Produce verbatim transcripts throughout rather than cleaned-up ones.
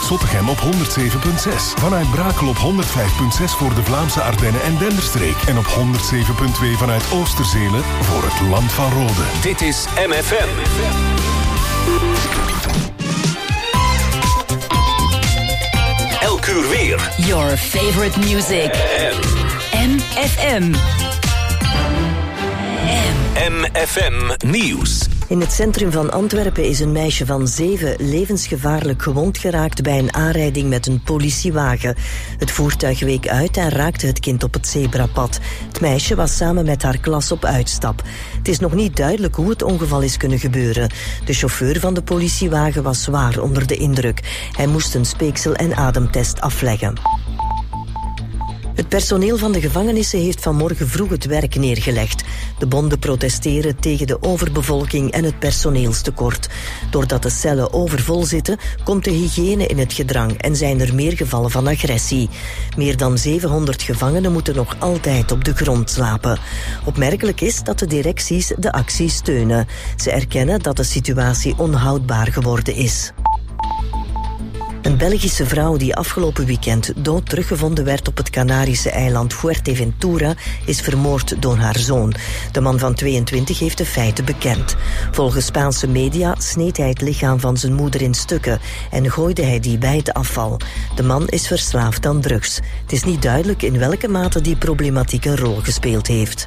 Zottegem op honderd zeven komma zes. Vanuit Brakel op honderd vijf komma zes voor de Vlaamse Ardennen en Denderstreek. En op honderd zeven komma twee vanuit Oosterzelen voor het Land van Rode. Dit is M F M. Elk uur weer. Your favorite music. M F M. M F M Nieuws. In het centrum van Antwerpen is een meisje van zeven levensgevaarlijk gewond geraakt bij een aanrijding met een politiewagen. Het voertuig week uit en raakte het kind op het zebrapad. Het meisje was samen met haar klas op uitstap. Het is nog niet duidelijk hoe het ongeval is kunnen gebeuren. De chauffeur van de politiewagen was zwaar onder de indruk. Hij moest een speeksel- en ademtest afleggen. Het personeel van de gevangenissen heeft vanmorgen vroeg het werk neergelegd. De bonden protesteren tegen de overbevolking en het personeelstekort. Doordat de cellen overvol zitten, komt de hygiëne in het gedrang en zijn er meer gevallen van agressie. Meer dan zevenhonderd gevangenen moeten nog altijd op de grond slapen. Opmerkelijk is dat de directies de actie steunen. Ze erkennen dat de situatie onhoudbaar geworden is. Een Belgische vrouw die afgelopen weekend dood teruggevonden werd op het Canarische eiland Fuerteventura is vermoord door haar zoon. De man van tweeëntwintig heeft de feiten bekend. Volgens Spaanse media sneed hij het lichaam van zijn moeder in stukken en gooide hij die bij het afval. De man is verslaafd aan drugs. Het is niet duidelijk in welke mate die problematiek een rol gespeeld heeft.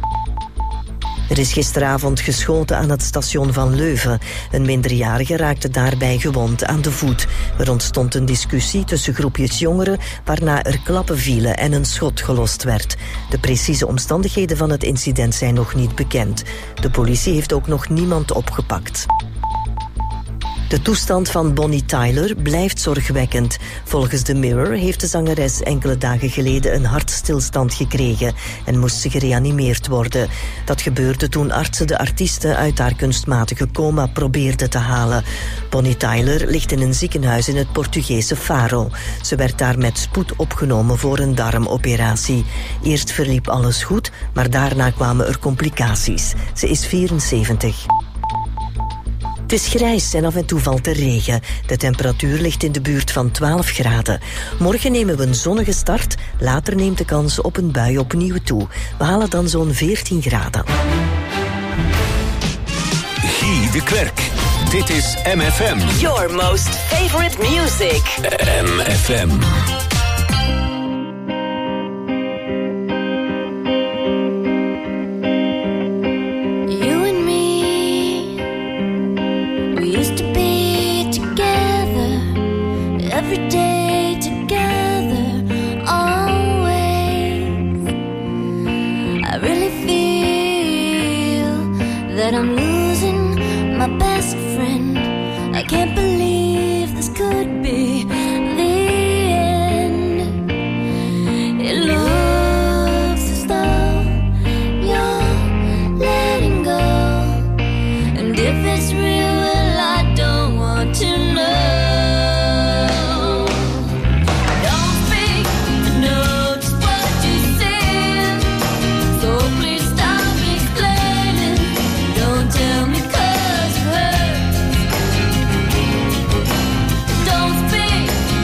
Er is gisteravond geschoten aan het station van Leuven. Een minderjarige raakte daarbij gewond aan de voet. Er ontstond een discussie tussen groepjes jongeren, waarna er klappen vielen en een schot gelost werd. De precieze omstandigheden van het incident zijn nog niet bekend. De politie heeft ook nog niemand opgepakt. De toestand van Bonnie Tyler blijft zorgwekkend. Volgens The Mirror heeft de zangeres enkele dagen geleden een hartstilstand gekregen en moest ze gereanimeerd worden. Dat gebeurde toen artsen de artieste uit haar kunstmatige coma probeerden te halen. Bonnie Tyler ligt in een ziekenhuis in het Portugese Faro. Ze werd daar met spoed opgenomen voor een darmoperatie. Eerst verliep alles goed, maar daarna kwamen er complicaties. Ze is vierenzeventig. Het is grijs en af en toe valt er regen. De temperatuur ligt in de buurt van twaalf graden. Morgen nemen we een zonnige start. Later neemt de kans op een bui opnieuw toe. We halen dan zo'n veertien graden. Guy de Klerk. Dit is M F M. Your most favorite music. M F M. Every day together, always. I really feel that I'm losing my best friend. I can't believe this could be the end. It looks as though you're letting go, and if it's real, well, I don't want to know. Don't speak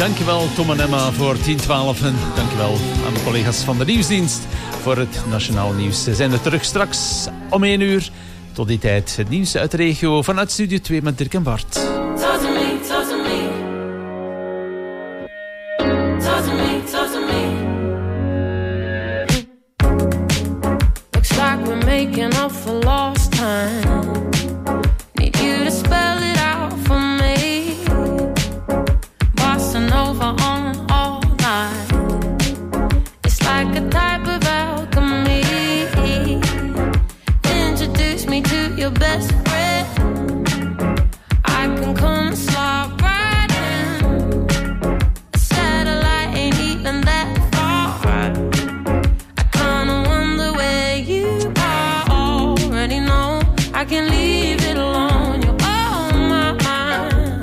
Dankjewel Tom en Emma voor tien twaalf en dankjewel aan de collega's van de Nieuwsdienst voor het Nationaal Nieuws. Ze zijn er terug straks om één uur. Tot die tijd het nieuws uit de regio vanuit Studio twee met Dirk en Bart. Talk to me, talk to me. Talk to me, talk to me. Looks like we're making up for lost time. Need you to spell it out for me. Bossing over on all night. It's like a type of alchemy. Introduce me to your best friend. I can come and slide right in. A satellite ain't even that far. I kinda wonder where you are. Already know I can leave it alone. You're on my mind.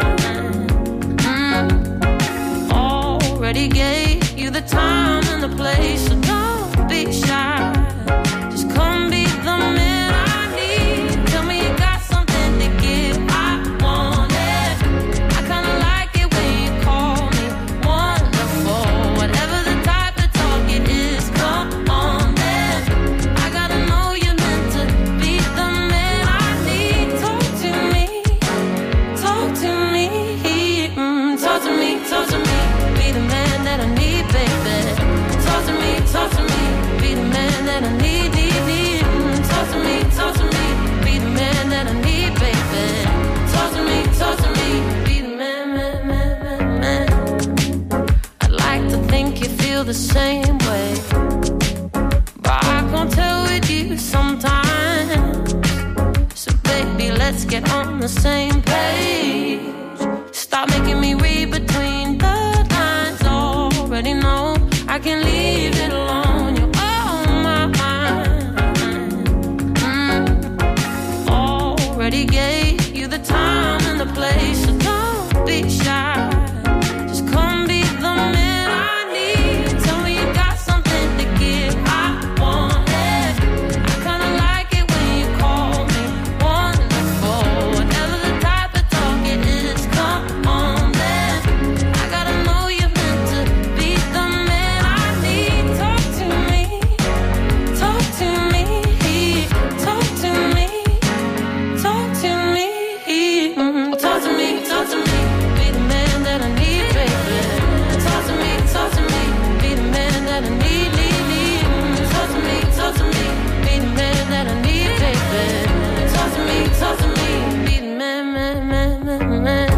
Mm. Already gave you the time and the place, so don't be shy. Just come be the man I need. Tell me you got something to give. I want it. I kinda like it when you call me wonderful. Whatever the type of talk it is, come on then. I gotta know you're meant to be the man I need. Talk to me, talk to me, mm, talk to me, talk to me. Be the man that I need, baby. Talk to me, talk to me. Be the man that I need, need, need. Mm, talk to me, talk to me. Be the man that I need, baby. Talk to me, talk to me. Be the man, man, man, man, man. I'd like to think you feel the same way, but I can't tell with you sometimes. So baby, let's get on the same page. Stop making me read between the lines. Already know I can leave it alone. You're on my mind. Mm. Already gave you the time and the place, so don't be shy. Just come be the man I need. Tell me you got something to give. I want it. I kinda like it when you call me wonderful. Whatever the type of talk it is, come on then. I gotta know you're meant to be the man I need. Talk to me, talk to me, talk to me, talk to me, mm, talk to me, talk to me. Be the man that I need, baby. Talk to me, talk to me. Be the man that I need, need, need. Mm, talk to me, talk to me. Be the man that I need, baby. Talk to me, talk to me. Be the man, man, man, man, man.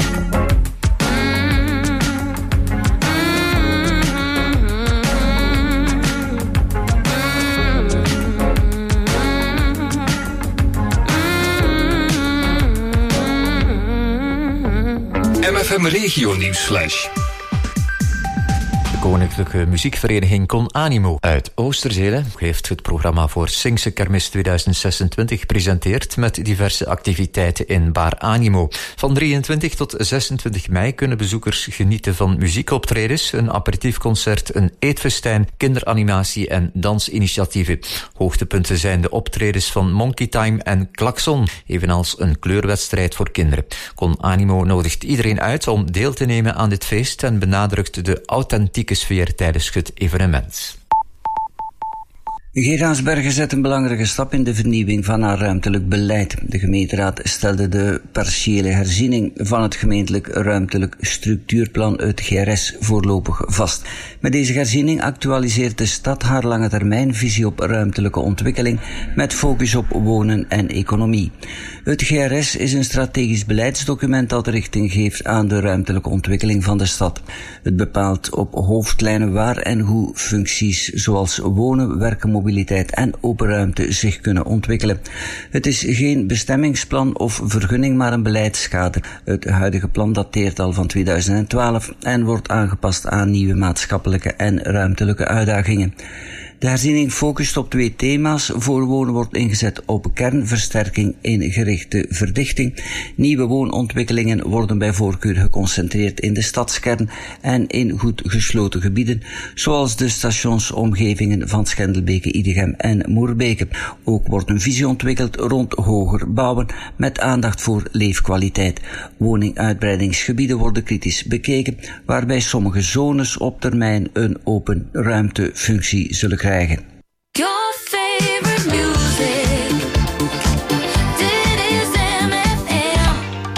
M F M Regio Nieuwsflash. De Koninklijke Muziekvereniging Con Animo uit Oosterzele heeft het programma voor Singse Kermis tweeduizend zesentwintig gepresenteerd met diverse activiteiten in Bar Animo. Van drieëntwintig tot zesentwintig mei kunnen bezoekers genieten van muziekoptredens, een aperitiefconcert, een eetfestijn, kinderanimatie en dansinitiatieven. Hoogtepunten zijn de optredens van Monkey Time en Klaxon, evenals een kleurwedstrijd voor kinderen. Con Animo nodigt iedereen uit om deel te nemen aan dit feest en benadrukt de authentieke sfeer tijdens het evenement. Geraasbergen zet een belangrijke stap in de vernieuwing van haar ruimtelijk beleid. De gemeenteraad stelde de partiële herziening van het gemeentelijk ruimtelijk structuurplan, het G R S, voorlopig vast. Met deze herziening actualiseert de stad haar lange termijn visie op ruimtelijke ontwikkeling met focus op wonen en economie. Het G R S is een strategisch beleidsdocument dat richting geeft aan de ruimtelijke ontwikkeling van de stad. Het bepaalt op hoofdlijnen waar en hoe functies zoals wonen, werken, mobiliteit en open ruimte zich kunnen ontwikkelen. Het is geen bestemmingsplan of vergunning, maar een beleidskader. Het huidige plan dateert al van tweeduizend twaalf en wordt aangepast aan nieuwe maatschappelijke en ruimtelijke uitdagingen. De herziening focust op twee thema's. Voor wonen wordt ingezet op kernversterking in gerichte verdichting. Nieuwe woonontwikkelingen worden bij voorkeur geconcentreerd in de stadskern en in goed gesloten gebieden, zoals de stationsomgevingen van Schendelbeke, Idegem en Moerbeke. Ook wordt een visie ontwikkeld rond hoger bouwen met aandacht voor leefkwaliteit. Woninguitbreidingsgebieden worden kritisch bekeken, waarbij sommige zones op termijn een open ruimtefunctie zullen krijgen. Your favorite music. Dit is M F M.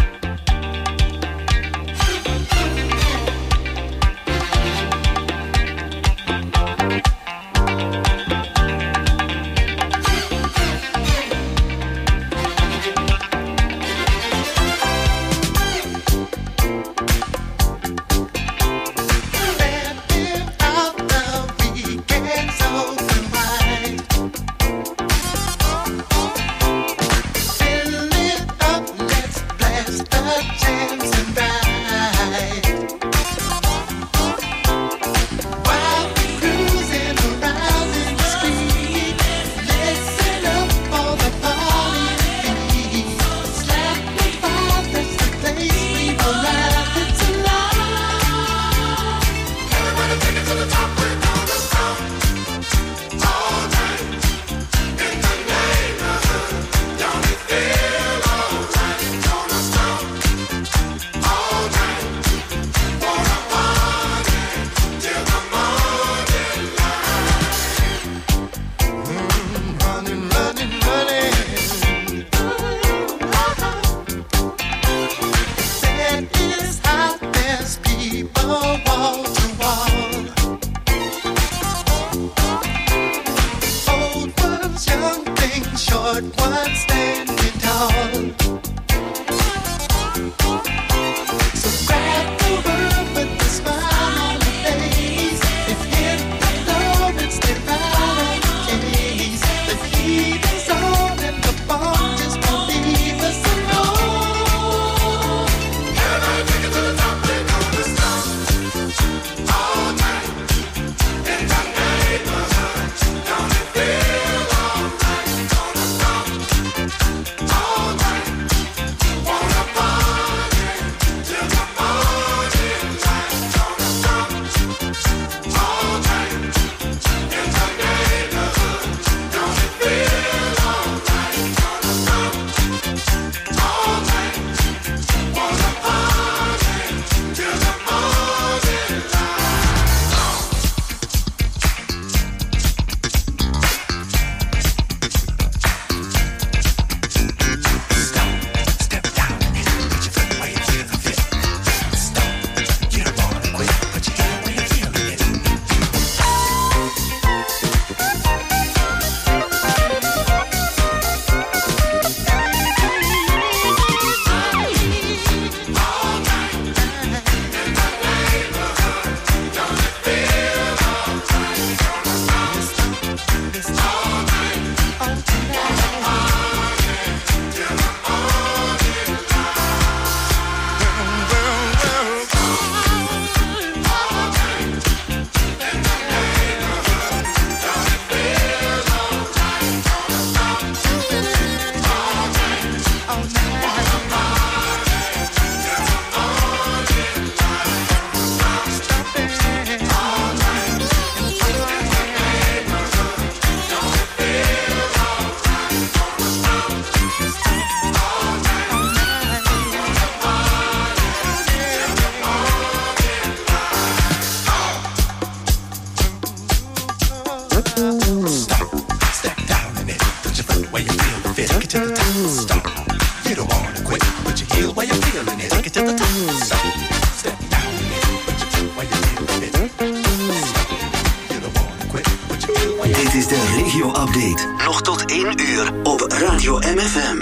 Dit is de regio-update. Nog tot één uur op Radio M F M.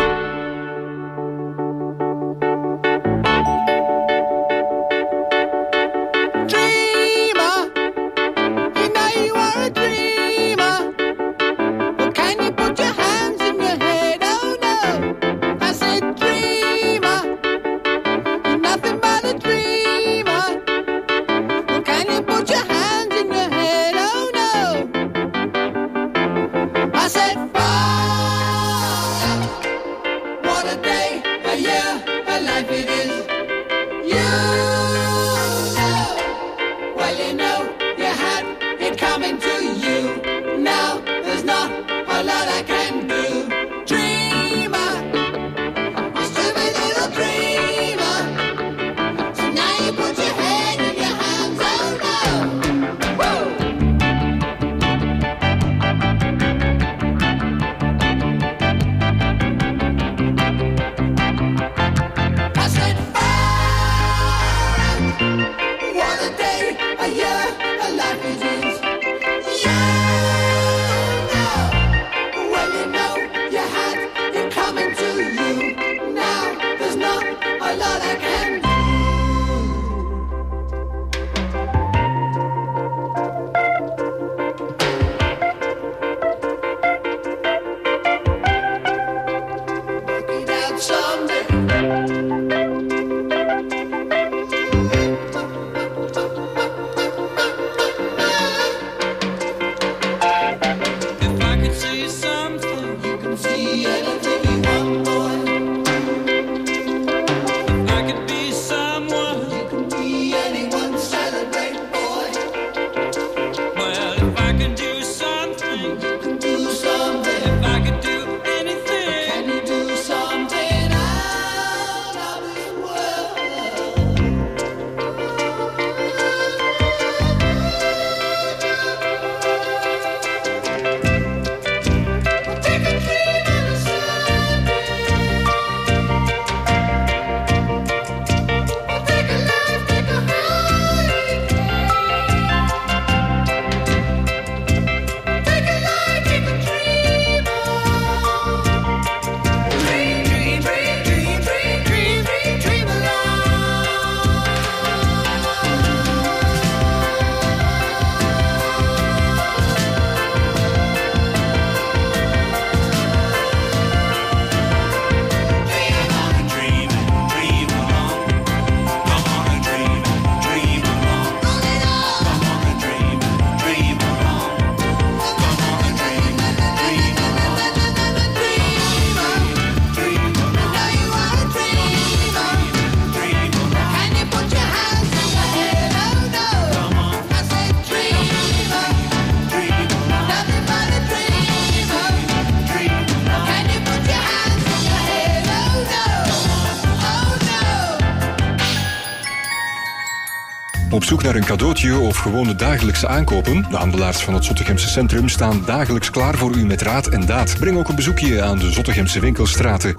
Op zoek naar een cadeautje of gewone dagelijkse aankopen? De handelaars van het Zottegemse Centrum staan dagelijks klaar voor u met raad en daad. Breng ook een bezoekje aan de Zottegemse winkelstraten.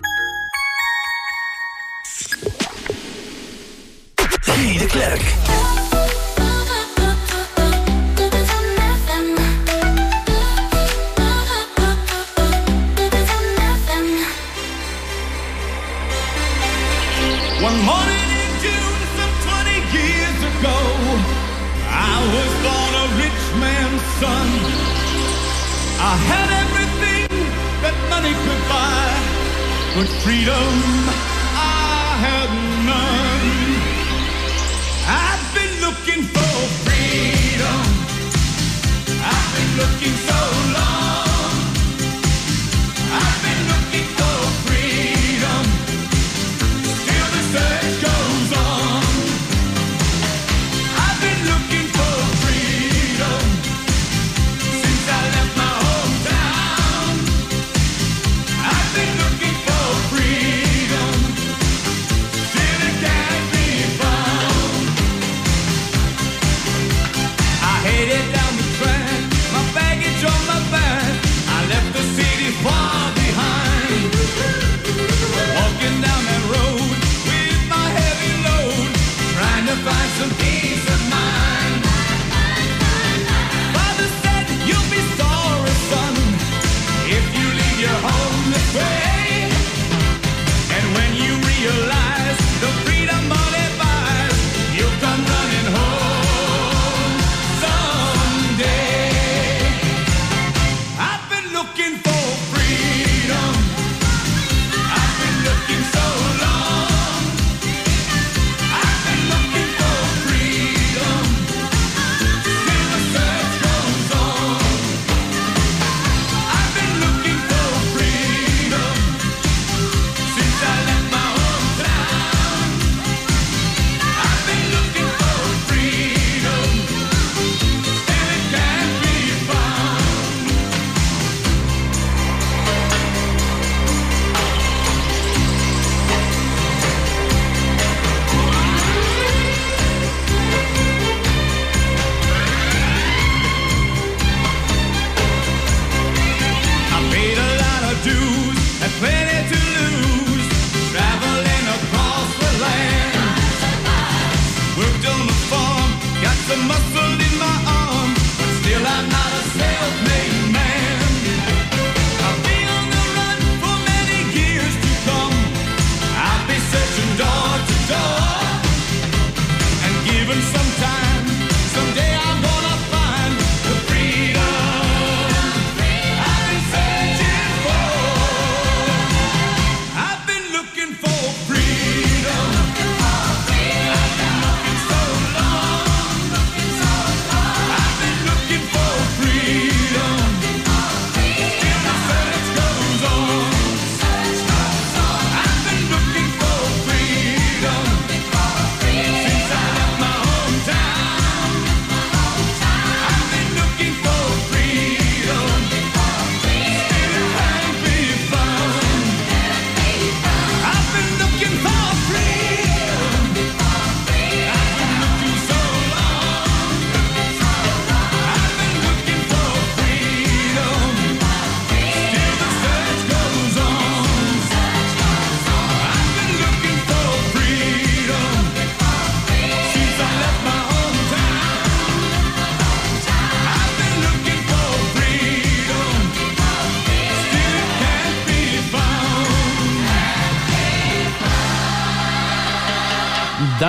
Guy de Klerk. One morning in June, some twenty years ago, I was born a rich man's son. I had everything that money could buy, but freedom I had none. I've been looking for freedom. I've been looking so long. I've been looking for freedom. Still the search goes on. I've been looking for freedom since I left my hometown. I've been looking for freedom. Still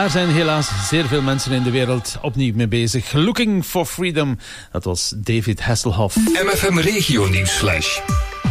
daar zijn helaas zeer veel mensen in de wereld opnieuw mee bezig. Looking for Freedom, dat was David Hasselhoff. M F M Regio Nieuwsflash.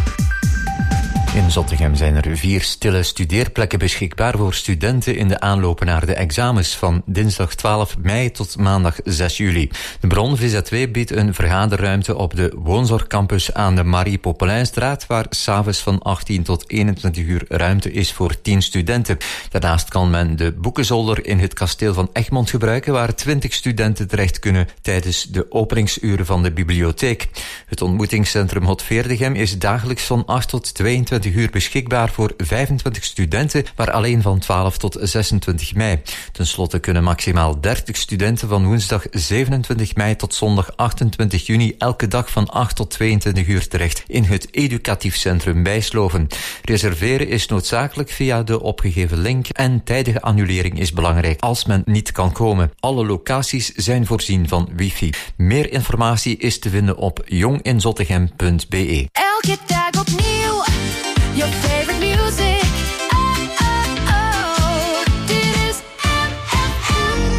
In Zottegem zijn er vier stille studeerplekken beschikbaar voor studenten in de aanloop naar de examens van dinsdag twaalf mei tot maandag zes juli. De Bron V Z W biedt een vergaderruimte op de woonzorgcampus aan de Marie Popelijnstraat, waar s'avonds van achttien tot eenentwintig uur ruimte is voor tien studenten. Daarnaast kan men de boekenzolder in het kasteel van Egmond gebruiken, waar twintig studenten terecht kunnen tijdens de openingsuren van de bibliotheek. Het ontmoetingscentrum Hotveerdegem is dagelijks van acht tot tweeëntwintig uur beschikbaar voor vijfentwintig studenten, maar alleen van twaalf tot zesentwintig mei. Ten slotte kunnen maximaal dertig studenten van woensdag zevenentwintig mei tot zondag achtentwintig juni elke dag van acht tot tweeëntwintig uur terecht in het educatief centrum Bijsloven. Reserveren is noodzakelijk via de opgegeven link en tijdige annulering is belangrijk als men niet kan komen. Alle locaties zijn voorzien van wifi. Meer informatie is te vinden op jonginzottegem punt b e. Elke dag opnieuw, your favorite music. Oh, oh, oh, dit is M F M.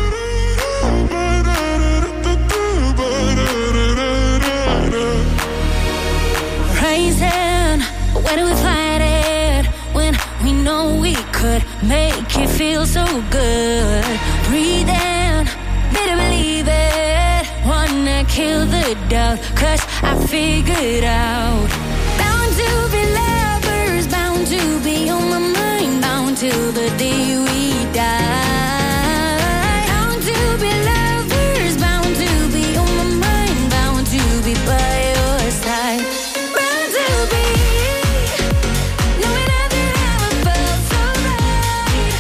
Raising, where do we find it? When we know we could make it feel so good. Breathing, better believe it. Wanna kill the doubt, cause I figured out. Bound to be lovers, bound to be on my mind, bound till the day we die. Bound to be lovers, bound to be on my mind, bound to be by your side. Bound to be knowing nothing ever felt so right.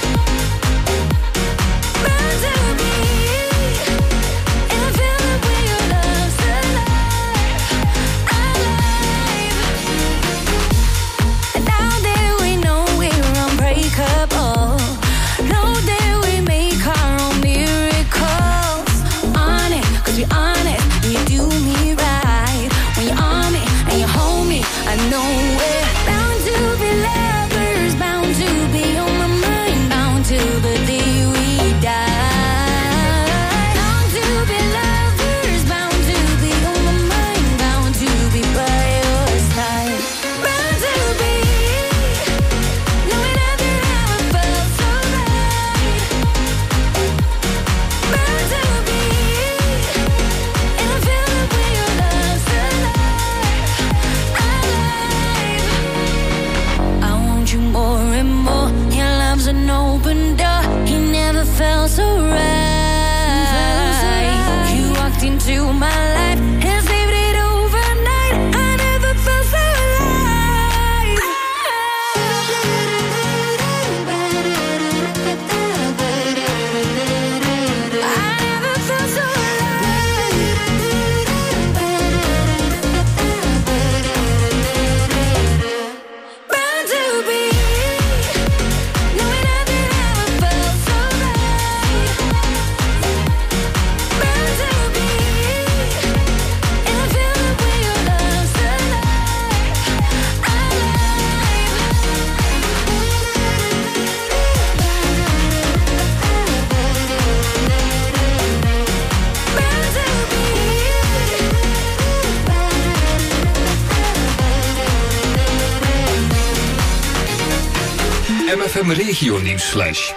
Bound to be in a feeling where your love's alive, alive. And now that we know we're unbreakable, know that we make our own miracles. On it, cause we on it, and you do me right. When you're on me, and you hold me, I know we're bound to be lovers, bound to be on my mind, bound till the day we die. Bound to be lovers, bound to be on my mind, bound to be by your side. Bound to be knowing nothing ever felt so right. Bound to be in a feeling where your love's alive, alive. I want you more and more. Your love's an open door. He never felt so right. You walked into my life and saved it overnight. I never felt so alive. I never felt so alive. Bound to be knowing nothing ever felt so right. Bound to be in a feeling where your love's alive, alive. Bound to M F M Regio Nieuwsflash.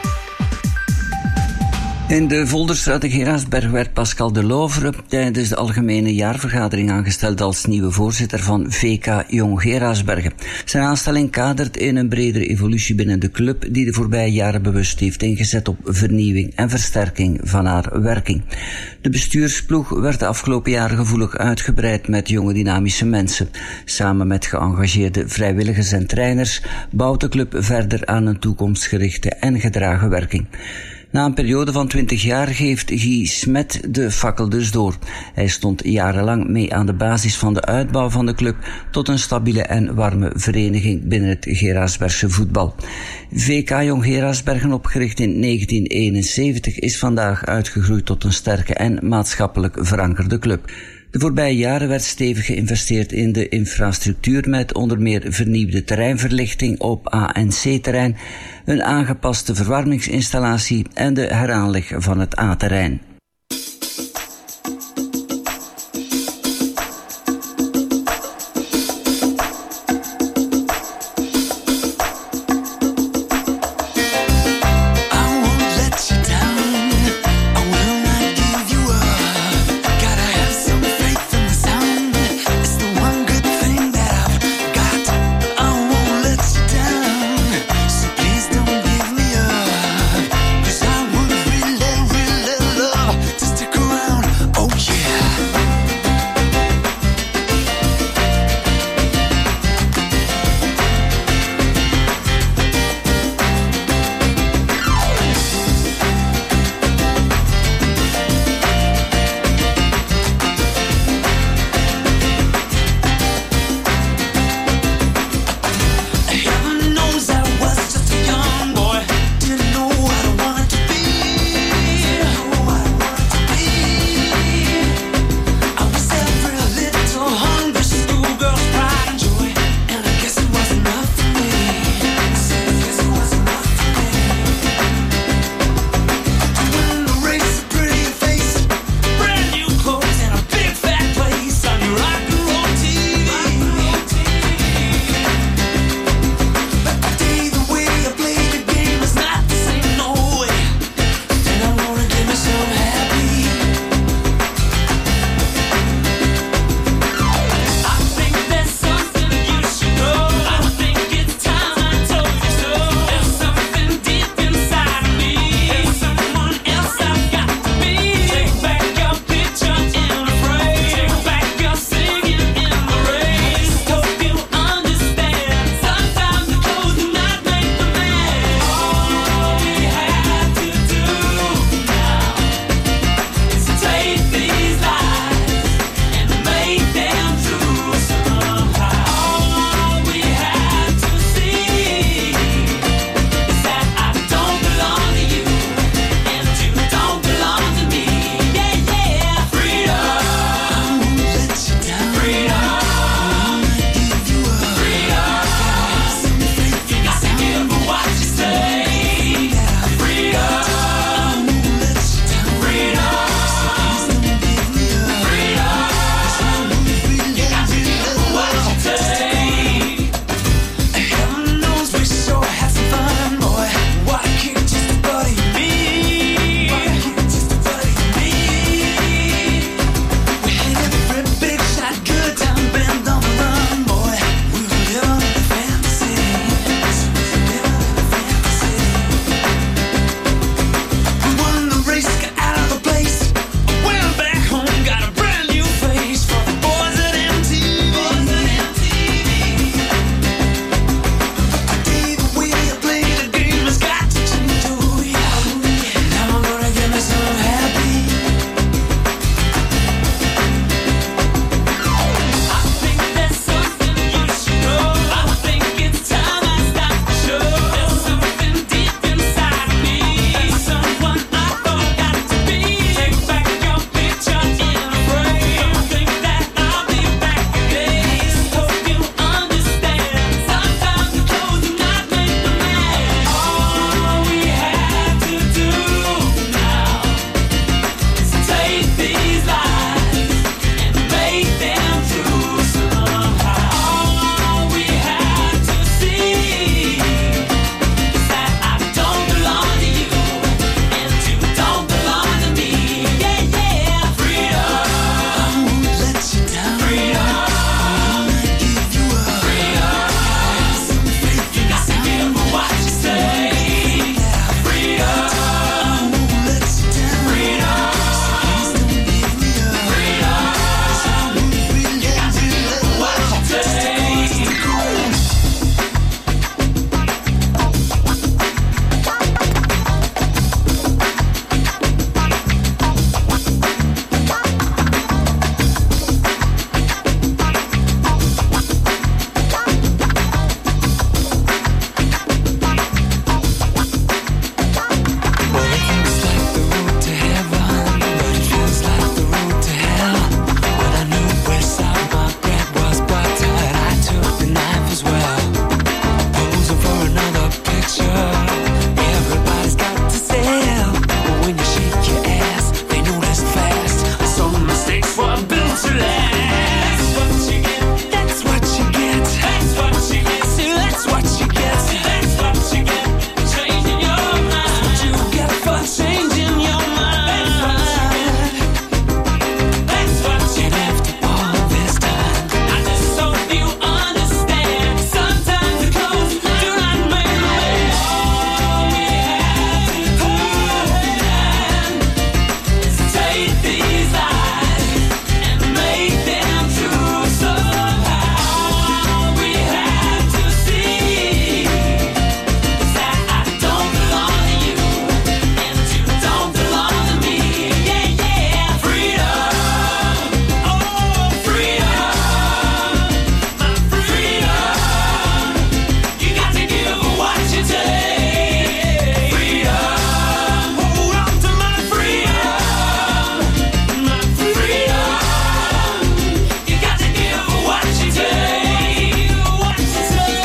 In de Volderstraat te Gerasberg werd Pascal de Lovre tijdens de algemene jaarvergadering aangesteld als nieuwe voorzitter van V K Jong Gerasbergen. Zijn aanstelling kadert in een bredere evolutie binnen de club die de voorbije jaren bewust heeft ingezet op vernieuwing en versterking van haar werking. De bestuursploeg werd de afgelopen jaren gevoelig uitgebreid met jonge dynamische mensen. Samen met geëngageerde vrijwilligers en trainers bouwt de club verder aan een toekomstgerichte en gedragen werking. Na een periode van twintig jaar geeft Guy Smet de fakkel dus door. Hij stond jarenlang mee aan de basis van de uitbouw van de club tot een stabiele en warme vereniging binnen het Gerasbergse voetbal. V K Jong Gerasbergen, opgericht in negentien eenenzeventig, is vandaag uitgegroeid tot een sterke en maatschappelijk verankerde club. De voorbije jaren werd stevig geïnvesteerd in de infrastructuur met onder meer vernieuwde terreinverlichting op A en C-terrein, een aangepaste verwarmingsinstallatie en de heraanleg van het A-terrein. That's what you get. That's what you get. That's what you get. See, that's what you get. See, that's what you get. Changing your mind. That's what you get for changing your mind. That's what you get. That's what you get. After all this time, I just hope you understand. Sometimes the clothes do not make the man. All we have to do is take these lies and make them true somehow. All we have to see is that I don't belong to you and you don't belong to me. Yeah, yeah. Freedom, oh freedom, my freedom. You got to give what you take. Freedom, hold on to my freedom, my freedom. You got to give what you take, what you take.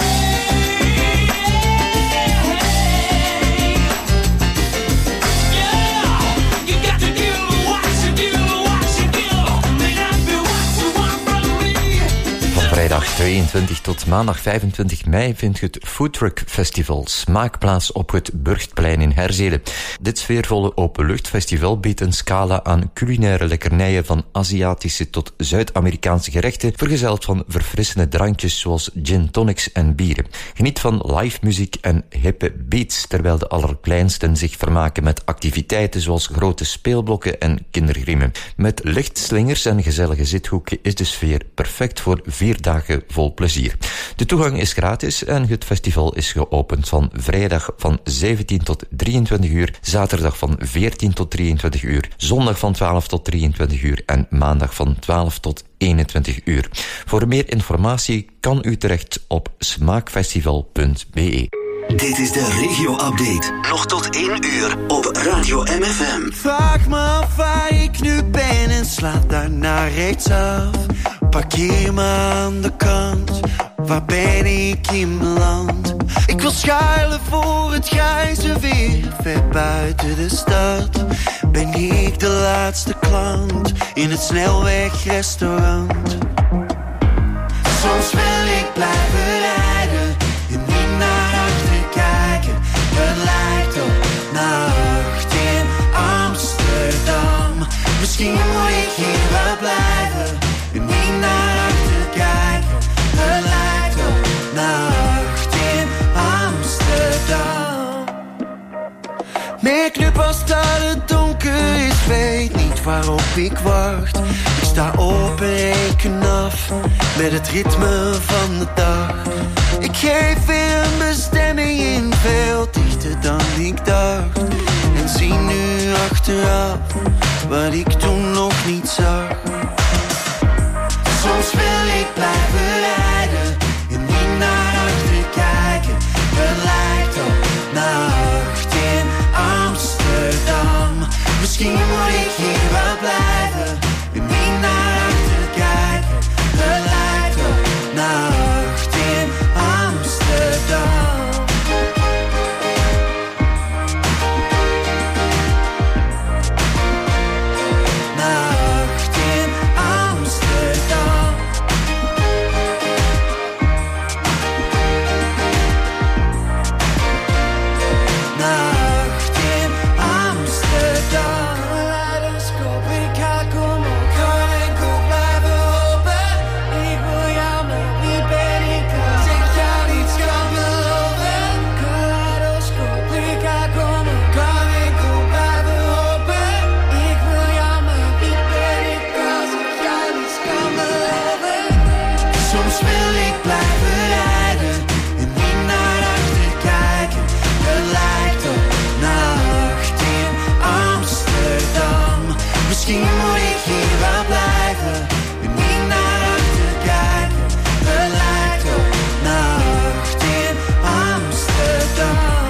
Yeah, you got to give what you give, what you give. May not be what you want from me. Van vrijdag tweeëntwintig tot maandag vijfentwintig mei vindt het Foodtruck Festival Smaak plaats op het Burchtplein in Herzelen. Dit sfeervolle openluchtfestival biedt een scala aan culinaire lekkernijen van Aziatische tot Zuid-Amerikaanse gerechten, vergezeld van verfrissende drankjes zoals gin tonics en bieren. Geniet van live muziek en hippe beats, terwijl de allerkleinsten zich vermaken met activiteiten zoals grote speelblokken en kindergriemen. Met lichtslingers en gezellige zithoeken is de sfeer perfect voor vier dagen vol plezier. De toegang is gratis en het festival is geopend van vrijdag van zeventien tot drieëntwintig uur, zaterdag van veertien tot drieëntwintig uur, zondag van twaalf tot drieëntwintig uur en maandag van twaalf tot eenentwintig uur. Voor meer informatie kan u terecht op smaakfestival punt be. Dit is de regio-update. Nog tot één uur op Radio M F M. Vraag me af waar ik nu ben en sla daarna rechtsaf. Parkeer me aan de kant, waar ben ik in beland? Ik wil schuilen voor het grijze weer, ver buiten de stad. Ben ik de laatste klant in het snelwegrestaurant? Soms wil ik blijven rijden en niet naar achter kijken. Het lijkt op nacht in Amsterdam. Misschien moet ik hier wel blijven en niet naar achter kijken. Het lijkt op nacht in Amsterdam. Merk nu pas dat het donker is, weet niet waarop ik wacht. Ik sta op en reken af met het ritme van de dag. Ik geef weer een bestemming in, veel dichter dan ik dacht. En zie nu achteraf wat ik toen nog niet zag. Soms wil ik blijven rijden en niet naar achter kijken. Het lijkt op nacht in Amsterdam. Misschien moet ik hier wel blijven en niet naar achter kijken. Het lijkt op nacht in Amsterdam. Nacht in Amsterdam. Nacht in Amsterdam. Leiderschap, ik ga kom op, kan ik ook blijven hopen. Ik wil jou, maar wie ben ik als ik jou niets kan beloven? Leiderschap, ik ga kom op, kan ik ook blijven hopen. Ik wil jou, maar wie ben ik als ik jou niets kan beloven? Soms wil ik blijven rijden en niet naar achter kijken. Het lijkt op nacht in Amsterdam. Misschien moet ik hier wel blijven en niet naar achter kijken. Het lijkt op nacht in Amsterdam.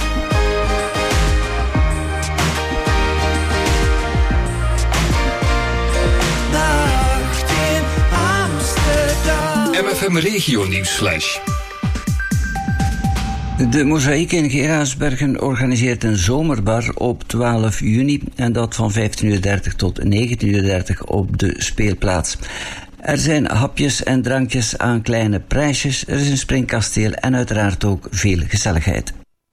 Nacht in Amsterdam. M F M Regio Nieuwsflash. De Mozaïek in Geraardsbergen organiseert een zomerbar op twaalf juni en dat van vijftien uur dertig tot negentien uur dertig op de speelplaats. Er zijn hapjes en drankjes aan kleine prijsjes, er is een springkasteel en uiteraard ook veel gezelligheid.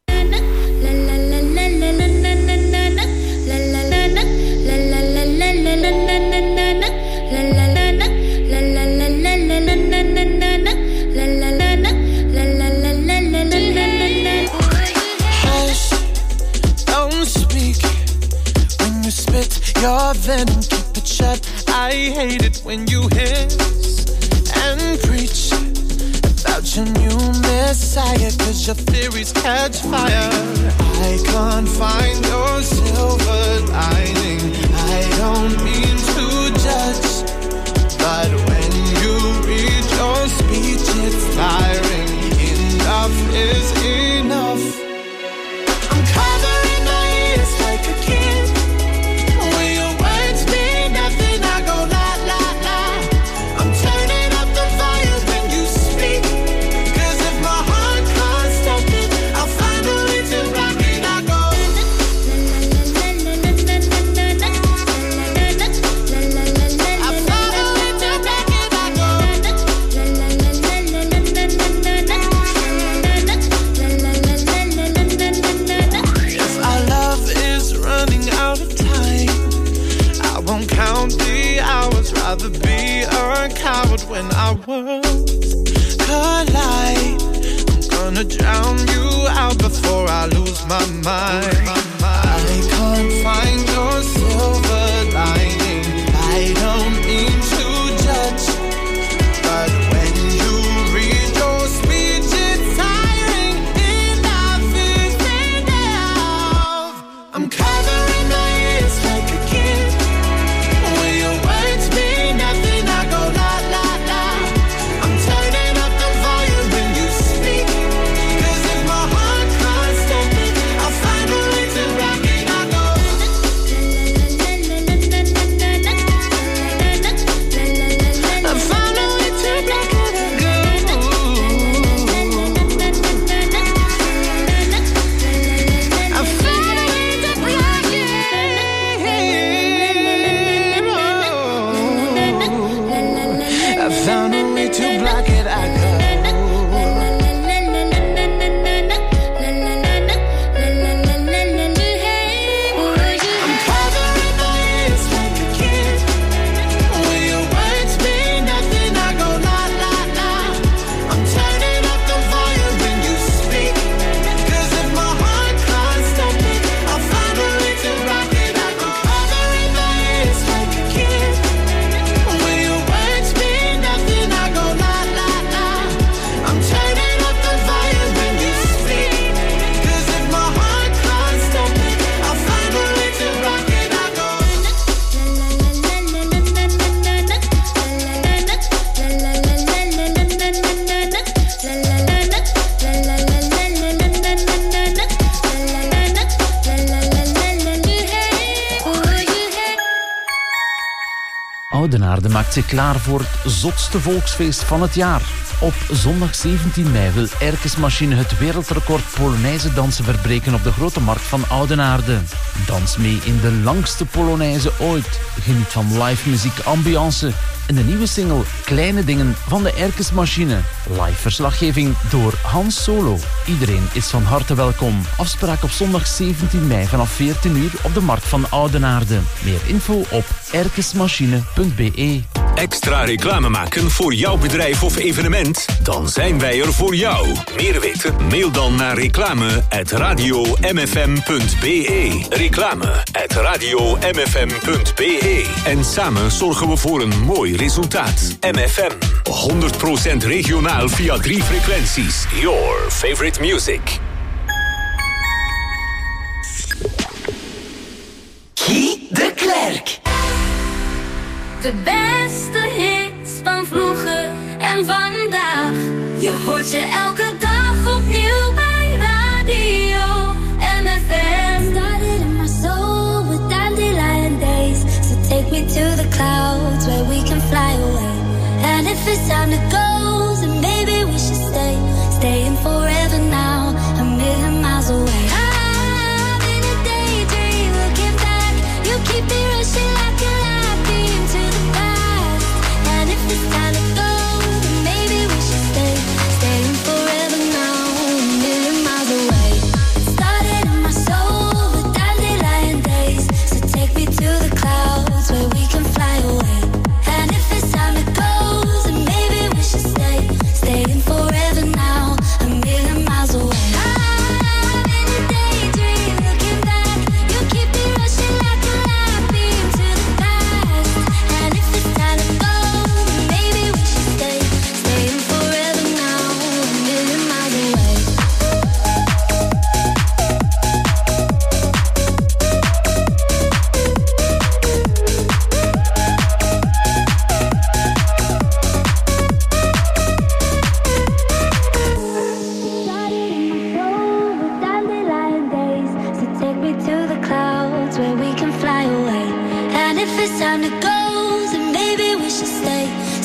Your venom, keep it shut. I hate it when you hiss and preach about your new messiah, cause your theories catch fire. I can't find your silver lining. I don't mean to judge, but when you read your speech it's tiring. Enough is enough. I'm covering my ears like a kid. Rather be a coward when our worlds collide. I'm gonna drown you out before I lose my mind. I can't find your silver lining. I don't mean to judge, but when you read your speech it's tiring. Enough is enough. I'm covering my ears like a kid. When your words mean nothing, I go la la la. I'm turning up the volume when you speak, cause if my heart can't stop it, I'll find a way to rock it. I go I found a way to rock it. I go I found a way to rock it. I found a way to block it, I go. I'm covering my ears like a kid. When your words mean nothing, I go la la la. I'm turning up the volume when you speak, cause if my heart can't stop it, I'll find a way to rock it. I go covering my ears like a kid. When your words mean nothing, I go la la la. I'm turning up the volume when you speak, cause if my heart can't stop it, I'll find a way to rock it. I go Oudenaarde maakt zich klaar voor het zotste volksfeest van het jaar. Op zondag zeventien mei wil Erkes Machine het wereldrecord Polonaise dansen verbreken op de Grote Markt van Oudenaarde. Dans mee in de langste Polonaise ooit. Geniet van live muziek, ambiance en de nieuwe single Kleine Dingen van de Erkes Machine. Live verslaggeving door Hans Solo. Iedereen is van harte welkom. Afspraak op zondag zeventien mei vanaf veertien uur op de Markt van Oudenaarde. Meer info op erkesmachine punt be. Extra reclame maken voor jouw bedrijf of evenement? Dan zijn wij er voor jou. Meer weten? Mail dan naar reclame at radio m f m punt be. Reclame at radio m f m punt be. En samen zorgen we voor een mooi resultaat. M F M, honderd procent regionaal via drie frequenties. Your favorite music. Guy de Klerk. De beste hits van vroeger en vandaag. Je hoort ze elke dag opnieuw bij radio M F M. Started in my soul with dandelion days. So take me to the clouds where we can fly away. And if it's time to go, then maybe we should stay. Staying forever now.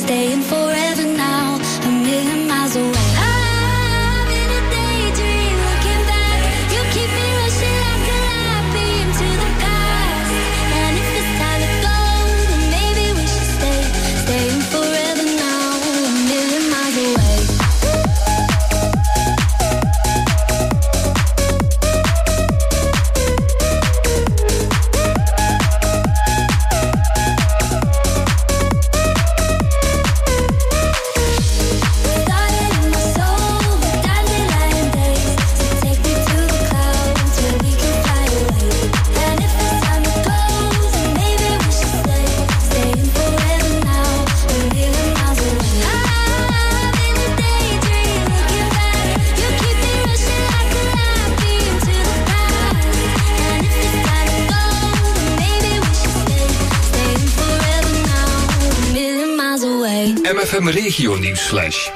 staying forever now, a million miles away. I'm in a daydream, looking back. You keep me rushing like a light beam to the past. And if it's time to go, then maybe we should stay, staying forever now, a million miles away. M F M Regio Nieuwsflash.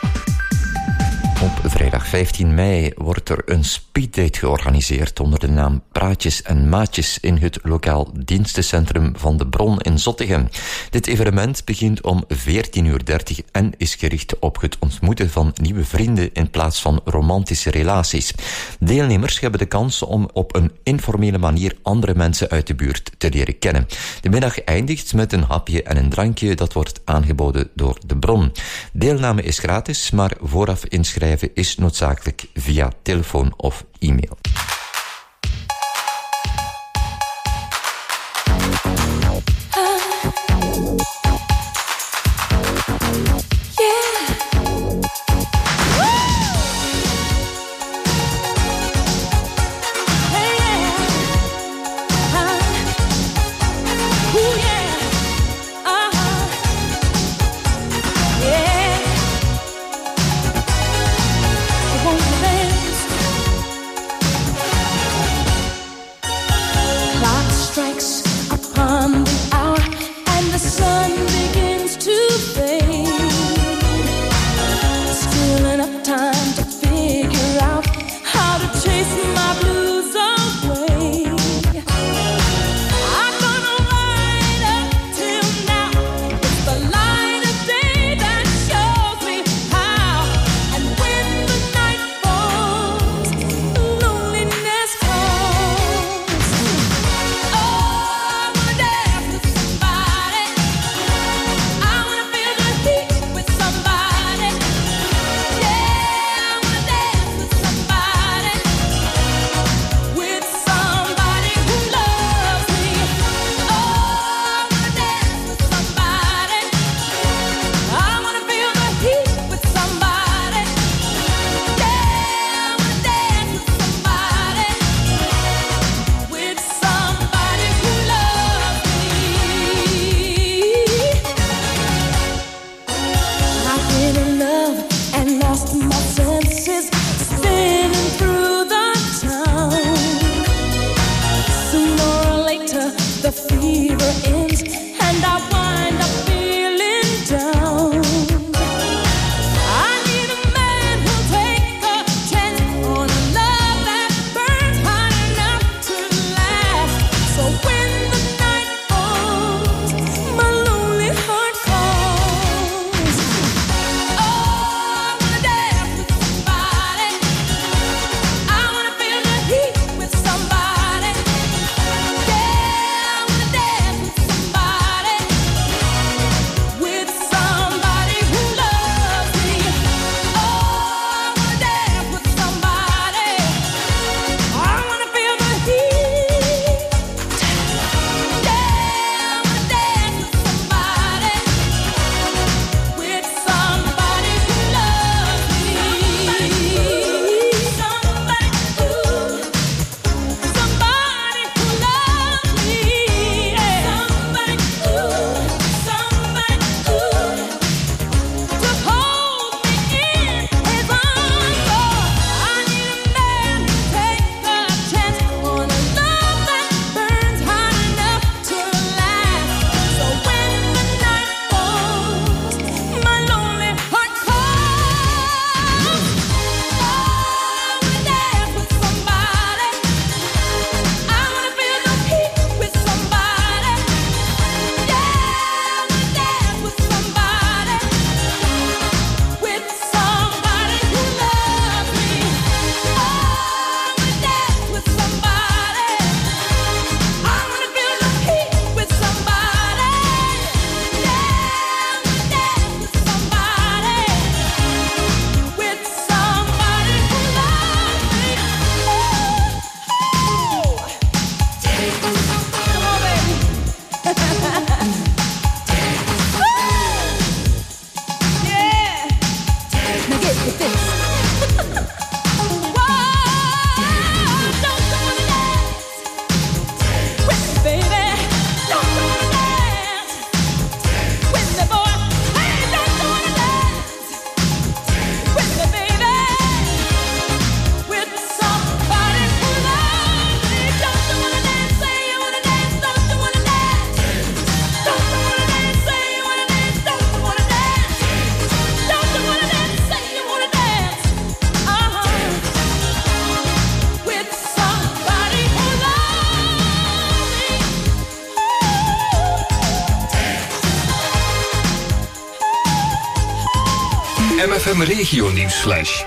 Op vrijdag vijftien mei wordt er een speeddate georganiseerd onder de naam Praatjes en Maatjes in het lokaal dienstencentrum van de Bron in Zottegem. Dit evenement begint om veertien uur dertig en is gericht op het ontmoeten van nieuwe vrienden in plaats van romantische relaties. Deelnemers hebben de kans om op een informele manier andere mensen uit de buurt te leren kennen. De middag eindigt met een hapje en een drankje dat wordt aangeboden door de Bron. Deelname is gratis, maar vooraf inschrijven is noodzakelijk via telefoon of e-mail. M F M Regio Nieuwsflash.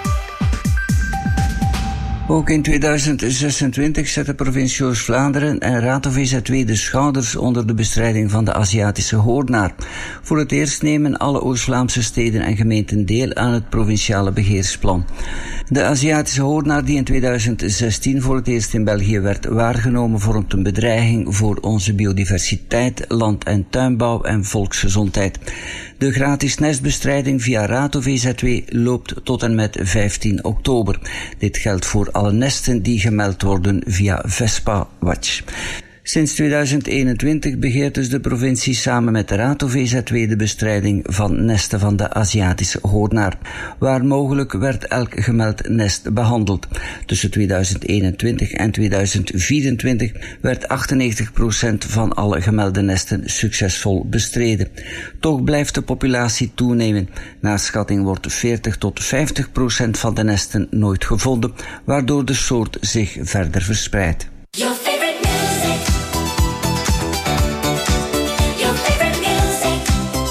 Ook in tweeduizend zesentwintig zetten provincie Oost-Vlaanderen en Raad O V Z W de schouders onder de bestrijding van de Aziatische hoornaar. Voor het eerst nemen alle Oost-Vlaamse steden en gemeenten deel aan het provinciale beheersplan. De Aziatische hoornaar, die in tweeduizend zestien voor het eerst in België werd waargenomen, vormt een bedreiging voor onze biodiversiteit, land- en tuinbouw en volksgezondheid. De gratis nestbestrijding via Raad O V Z W loopt tot en met vijftien oktober. Dit geldt voor alle nesten die gemeld worden via Vespa Watch. Sinds tweeduizend eenentwintig begeert dus de provincie samen met de Raad O V Z W de bestrijding van nesten van de Aziatische hoornaar. Waar mogelijk werd elk gemeld nest behandeld. Tussen tweeduizend eenentwintig en tweeduizend vierentwintig werd achtennegentig procent van alle gemelde nesten succesvol bestreden. Toch blijft de populatie toenemen. Naar schatting wordt veertig tot vijftig procent van de nesten nooit gevonden, waardoor de soort zich verder verspreidt. Your favorite music. Your favorite music.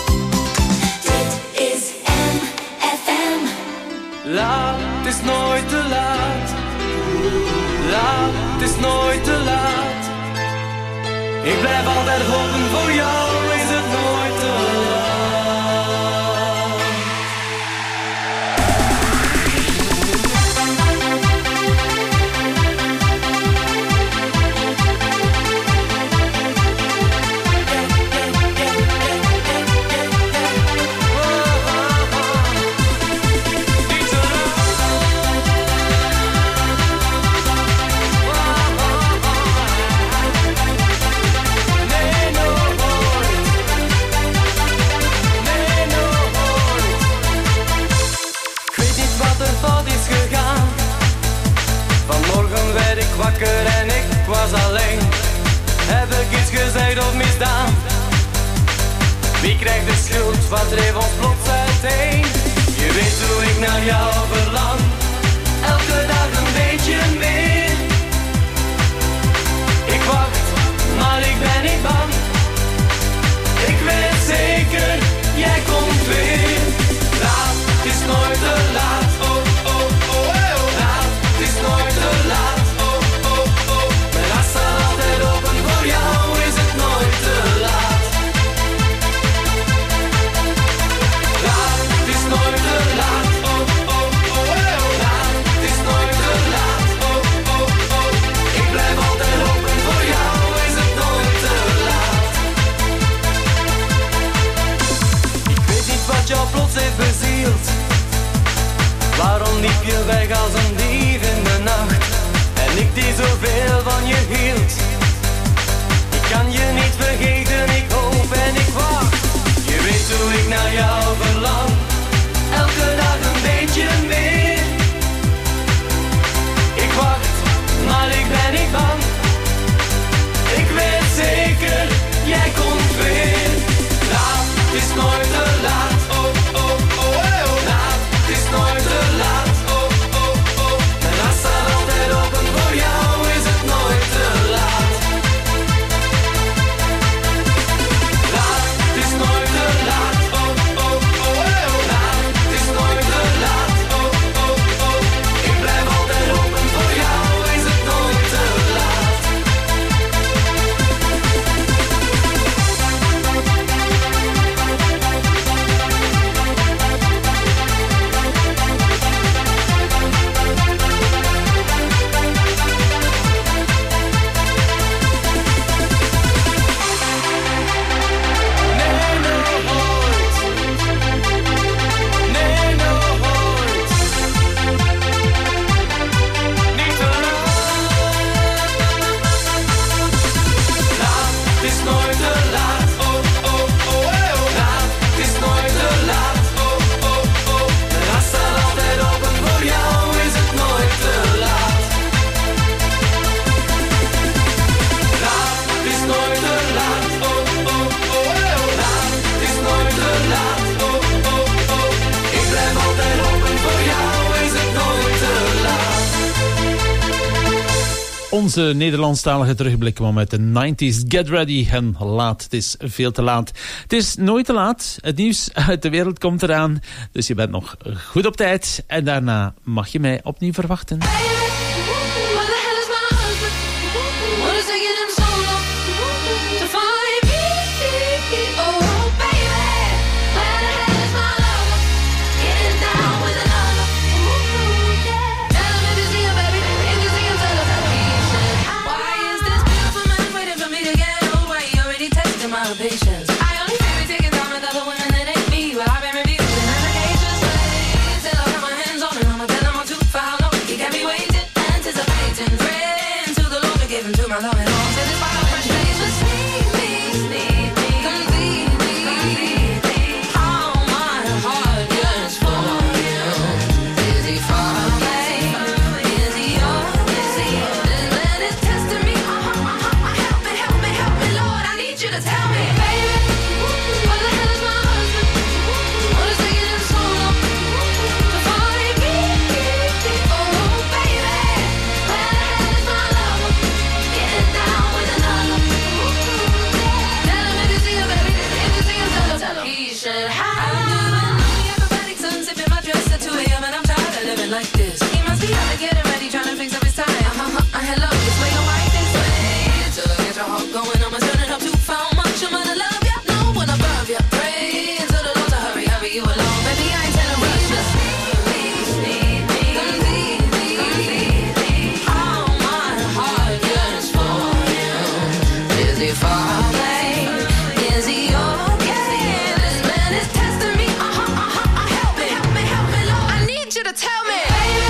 Dit is M F M. Laat, het is nooit te laat. Laat, het is nooit te laat. Ik blijf altijd hopen, voor jou is het nooit te laat. Wakker en ik was alleen. Heb ik iets gezegd of misdaan? Wie krijgt de schuld? Wat dreef ons plots uiteen? Je weet hoe ik naar jou verlang. Elke dag een beetje meer. Ik wacht, maar ik ben niet bang. Ik weet zeker, jij komt weer. Laat, het is nooit te laat. Oh, oh, oh, oh. Laat, het is nooit te laat. Waarom liep je weg als een dief in de nacht? En ik die zoveel van je hield. Ik kan je niet vergeten, ik hoop en ik wacht. Je weet hoe ik naar jou verlang. Elke dag een beetje meer. Ik wacht, maar ik ben niet bang. Ik weet zeker, jij komt weer. Laat, het is nooit te laat. Oh, oh, oh, oh. Laat, het is nooit te laat. Oh, oh, oh. Mijn hart staat altijd open, voor jou is het nooit te laat. onze Nederlandstalige terugblik maar met de nineties. Get ready en laat. Het is veel te laat. Het is nooit te laat. Het nieuws uit de wereld komt eraan. Dus je bent nog goed op tijd. En daarna mag je mij opnieuw verwachten. Patience. I only feel it taking time with other women that ain't me. Well, I've been refusing allegations till I got my hands on it. I'ma tell them I'm too for how long. You got me waiting, anticipating, praying to the Lord to give him to my love and all. Till this fire frustration, sneak me, sneak me, complete me, complete me. How my heart yearns for you. Is he far away? Is he yours? Is he yours? This man is testing me. Uh-huh, uh-huh. Help me, help me, help me, Lord. I need you to tell me. Like this, he must be out to get it ready, trying to fix up his tie. Uh-huh, uh, hello, this way, don't right this way. Till I get your heart going, I'ma turn it up too far. Much I'm gonna love ya, no one above ya. Pray to the Lord to hurry, hurry you along. Baby, I ain't telling rush, just need me, need me, complete me, complete me. How my heart yearns for you. Is he far away? Is he okay? This man is testing me. Uh-huh, uh-huh, uh, help me, help me, help me, Lord. I need you to tell me.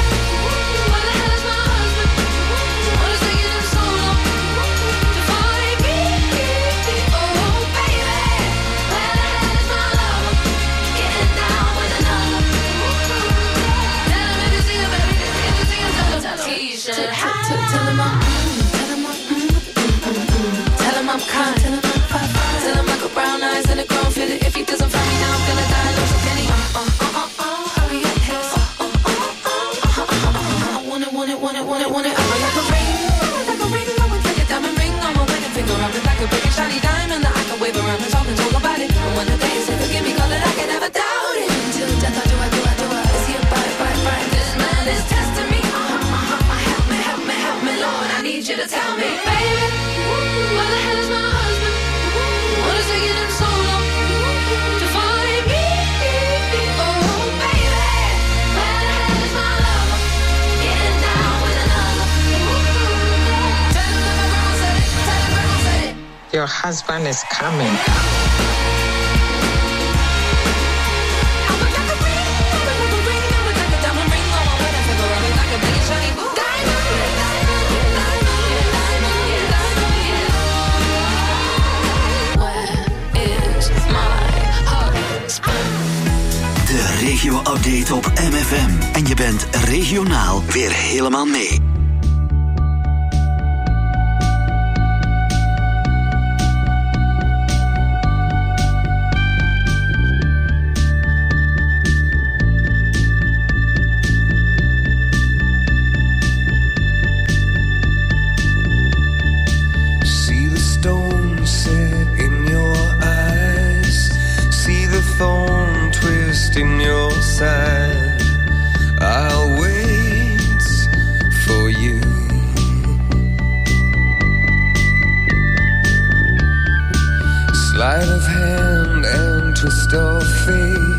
If he doesn't find me now, I'm gonna die. Lose a penny. Uh, uh, uh, uh, uh, hurry up, please. Uh, uh, uh, uh, uh, uh, uh, I want it, want it, want it, want it, want it. I'm like a ring, like a ring. I would take a diamond ring on my wedding finger. I'm like a big and shiny diamond that I can wave around and talk and talk about it. And when the day is forgive me, call it, I can never doubt it. Until death, I do, I do, I do, I. Is he a bite, bite, bite? This man is testing me. Uh, uh, uh, uh, help me, help me, help me, Lord. I need you to tell me, baby, where the hell is my husband? What is taking him so long? Your husband is coming. De regio-update op M F M. En je bent regionaal weer helemaal mee. In your side, I'll wait for you. Sleight of hand and twist of fate.